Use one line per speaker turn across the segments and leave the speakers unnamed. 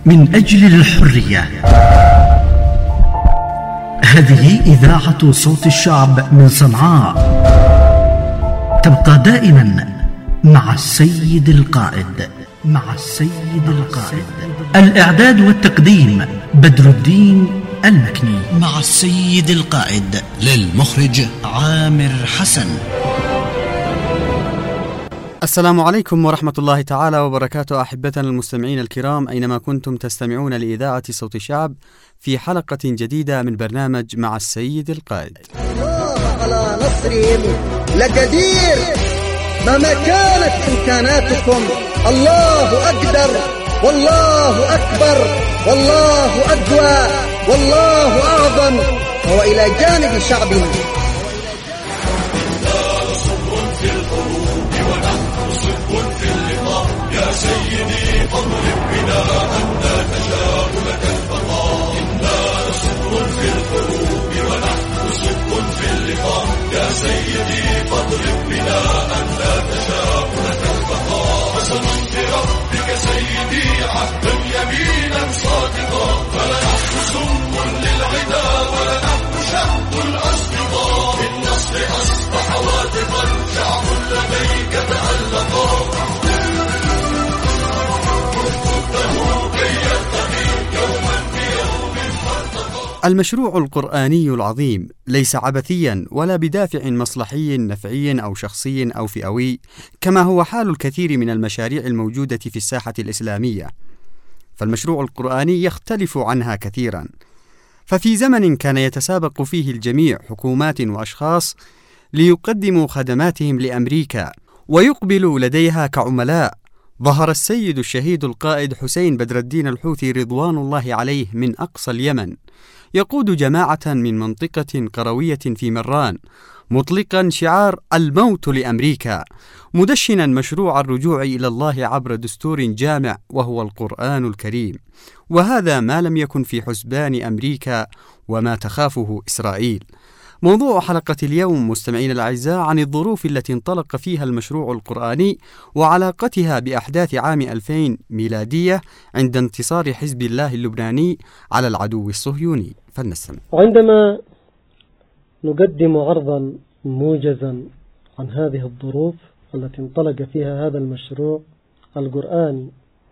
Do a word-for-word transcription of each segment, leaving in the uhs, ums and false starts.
من أجل الحرية. هذه إذاعة صوت الشعب من صنعاء، تبقى دائما مع السيد القائد. مع السيد القائد. الإعداد والتقديم بدر الدين المكني. مع السيد القائد للمخرج عامر حسن.
السلام عليكم ورحمة الله تعالى وبركاته، أحبتنا المستمعين الكرام أينما كنتم تستمعون لإذاعة صوت الشعب في حلقة جديدة من برنامج مع السيد القائد.
الله على نصرهم لقدير، مهما كانت إمكاناتكم الله أقدر والله أكبر والله أقوى والله أعظم، وهو إلى جانب شعبنا.
يا سيدي اضرب بنا أنت تشاء لك البقاء، إنا صبر في الحروب ونحن صدق في اللقاء. يا سيدي فاضرب بنا أنت تشاء لك البقاء، قسما بربك سيدي عهدا يمينا صادقا، فلنحن سم للعدا ولنحن شهد الأصدقاء. بالنصر أصبح واثقا شعب لديك تألقا.
المشروع القرآني العظيم ليس عبثيا ولا بدافع مصلحي نفعي أو شخصي أو فئوي، كما هو حال الكثير من المشاريع الموجودة في الساحة الإسلامية، فالمشروع القرآني يختلف عنها كثيرا. ففي زمن كان يتسابق فيه الجميع حكومات وأشخاص ليقدموا خدماتهم لأمريكا ويقبلوا لديها كعملاء، ظهر السيد الشهيد القائد حسين بدر الدين الحوثي رضوان الله عليه من أقصى اليمن، يقود جماعة من منطقة قروية في مران، مطلقا شعار الموت لأمريكا، مدشنا مشروع الرجوع إلى الله عبر دستور جامع وهو القرآن الكريم، وهذا ما لم يكن في حسبان أمريكا وما تخافه إسرائيل. موضوع حلقة اليوم مستمعين الأعزاء عن الظروف التي انطلق فيها المشروع القرآني وعلاقتها بأحداث عام ألفين ميلادية عند انتصار حزب الله اللبناني على العدو الصهيوني. فلنستمع.
وعندما نقدم عرضا موجزا عن هذه الظروف التي انطلق فيها هذا المشروع القرآني،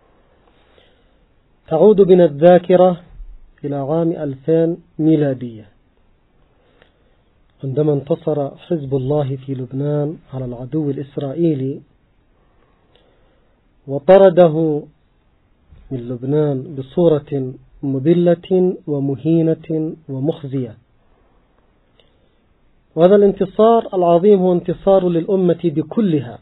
تعود بنا الذاكرة إلى عام ألفين ميلادية، عندما انتصر حزب الله في لبنان على العدو الإسرائيلي وطرده من لبنان بصورة مذلة ومهينة ومخزية. وهذا الانتصار العظيم هو انتصار للأمة بكلها،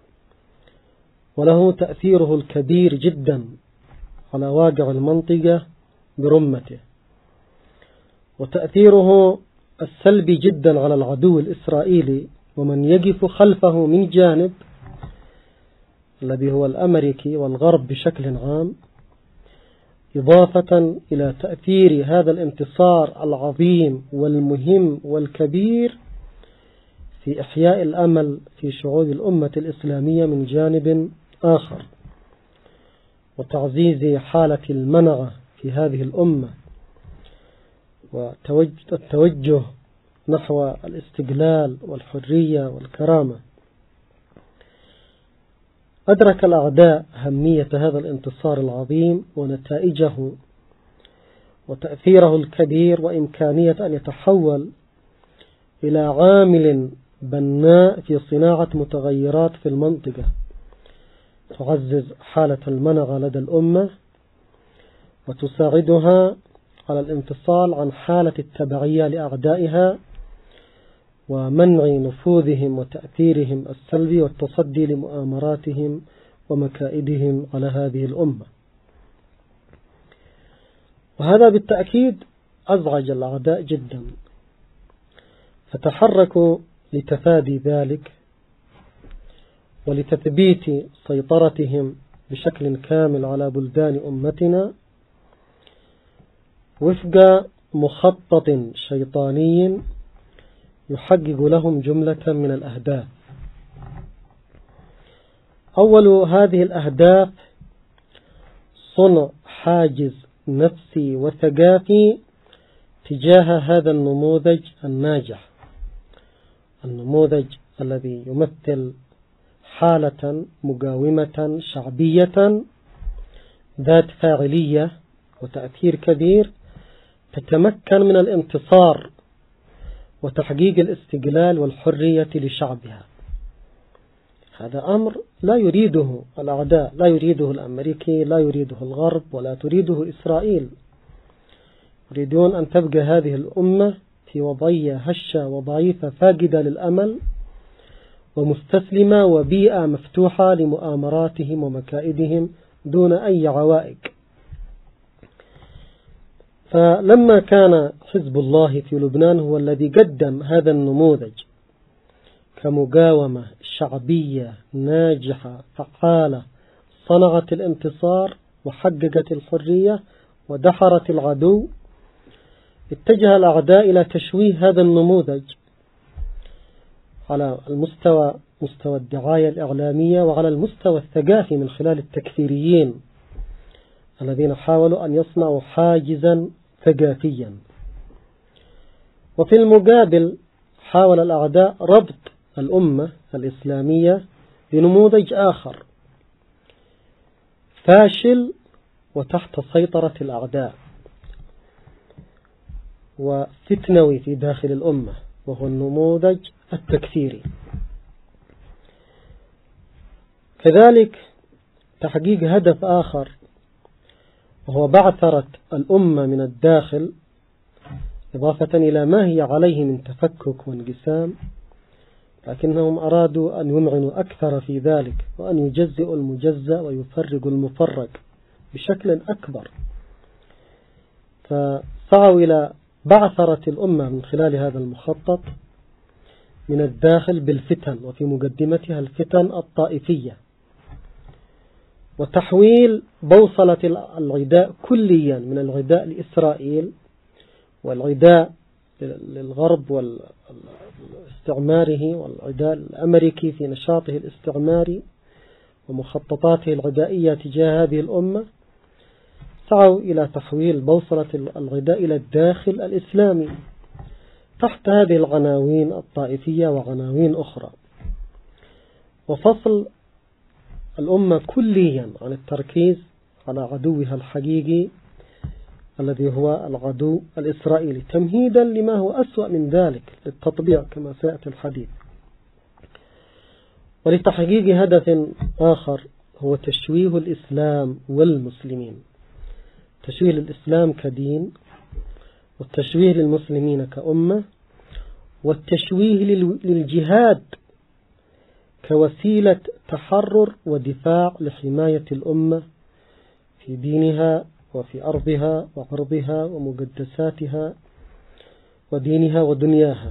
وله تأثيره الكبير جدا على واقع المنطقة برمته، وتأثيره السلبي جدا على العدو الإسرائيلي ومن يقف خلفه من جانب الذي هو الأمريكي والغرب بشكل عام، إضافة إلى تأثير هذا الانتصار العظيم والمهم والكبير في إحياء الأمل في شعوب الأمة الإسلامية من جانب آخر، وتعزيز حالة المنعة في هذه الأمة والتوجه نحو الاستقلال والحرية والكرامة. أدرك الأعداء أهمية هذا الانتصار العظيم ونتائجه وتأثيره الكبير وإمكانية أن يتحول إلى عامل بناء في صناعة متغيرات في المنطقة تعزز حالة المنعة لدى الأمة وتساعدها على الانفصال عن حالة التبعية لأعدائها ومنع نفوذهم وتأثيرهم السلبي والتصدي لمؤامراتهم ومكائدهم على هذه الأمة. وهذا بالتأكيد أزعج الأعداء جدا، فتحركوا لتفادي ذلك ولتثبيت سيطرتهم بشكل كامل على بلدان أمتنا وفق مخطط شيطاني يحقق لهم جملة من الأهداف. أول هذه الأهداف صنع حاجز نفسي وثقافي تجاه هذا النموذج الناجح، النموذج الذي يمثل حالة مقاومة شعبية ذات فاعلية وتأثير كبير، تتمكن من الانتصار وتحقيق الاستقلال والحرية لشعبها. هذا أمر لا يريده الأعداء، لا يريده الأمريكي، لا يريده الغرب، ولا تريده إسرائيل. يريدون أن تبقى هذه الأمة في وضعية هشة وضعيفة فاقدة للأمل ومستسلمة وبيئة مفتوحة لمؤامراتهم ومكائدهم دون أي عوائق. فلما كان حزب الله في لبنان هو الذي قدم هذا النموذج كمقاومة شعبية ناجحة فعالة صنعت الانتصار وحققت الحرية ودحرت العدو، اتجه الأعداء إلى تشويه هذا النموذج على المستوى مستوى الدعاية الإعلامية وعلى المستوى الثقافي من خلال التكفيريين الذين حاولوا أن يصنعوا حاجزا ثقافيا. وفي المقابل حاول الأعداء ربط الأمة الإسلامية بنموذج آخر فاشل وتحت سيطرة الأعداء وفتنوي في داخل الأمة، وهو النموذج التكفيري. كذلك تحقيق هدف آخر وهو بعثرة الأمة من الداخل، إضافة إلى ما هي عليه من تفكك وانقسام، لكنهم أرادوا أن يمعنوا أكثر في ذلك وأن يجزئوا المجزأ ويفرقوا المفرق بشكل أكبر. فسعوا إلى بعثرة الأمة من خلال هذا المخطط من الداخل بالفتن، وفي مقدمتها الفتن الطائفية، وتحويل بوصلة العداء كليا من العداء لإسرائيل والعداء للغرب والاستعماره والعداء الأمريكي في نشاطه الاستعماري ومخططاته العدائية تجاه هذه الأمة. سعوا إلى تحويل بوصلة العداء إلى الداخل الإسلامي تحت هذه العناوين الطائفية وعناوين أخرى، وفصل الأمة كليا عن التركيز على عدوها الحقيقي الذي هو العدو الإسرائيلي، تمهيدا لما هو أسوأ من ذلك للتطبيع كما سيأتي الحديث. ولتحقيق هدف آخر هو تشويه الإسلام والمسلمين، تشويه الإسلام كدين، والتشويه للمسلمين كأمة، والتشويه للجهاد كوسيلة تحرر ودفاع لحماية الأمة في دينها وفي أرضها وعرضها ومقدساتها ودينها ودنياها،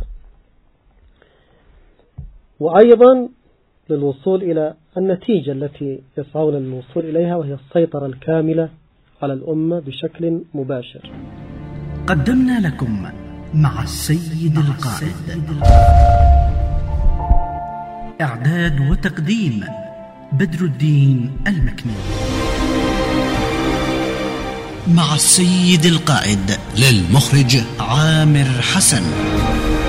وأيضا للوصول إلى النتيجة التي يسعون للوصول إليها، وهي السيطرة الكاملة على الأمة بشكل مباشر.
قدمنا لكم مع السيد القائد. إعداد وتقديم بدر الدين المكني. مع السيد القائد، للمخرج عامر حسن.